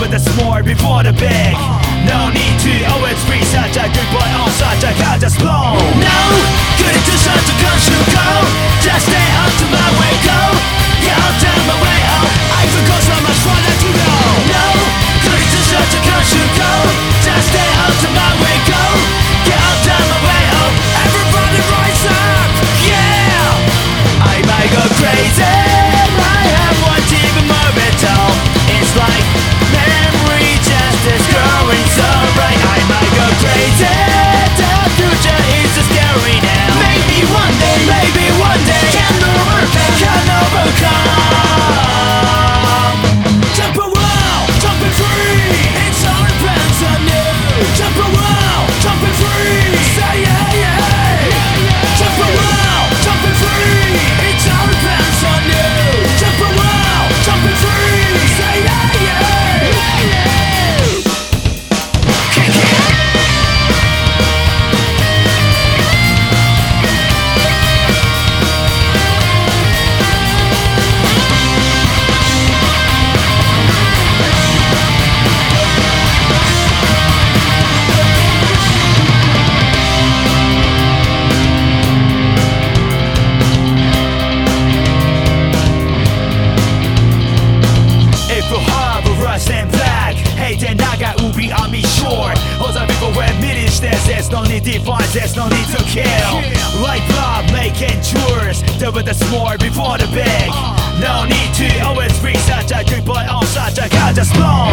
with the small before the big. No need to always be such a good boy on such a God just blow. No, couldn't do such a cause you go. Just stay up to my way, go. Get out down my way, oh. I forgot so much further to go. No, couldn't do such a cause you go. Just stay up to my way, go. Get out down my way, oh. Everybody rise up, yeah. I might go crazy. I have one even more mental. It's like memory just is growing so bright. I might go crazy. The future is so scary now. Maybe one day can overcome. Jump around, jumping free. It's all depends on you. Jump around, jumping free. Say yeah, yeah. Jump around, jumping free. It's all depends on you. Jump around, jumping free. Say yeah, yeah. There's no need to fight, there's no need to kill. Like blood making tours, deal with the small before the big. No need to always be such a good boy on such a God just blow.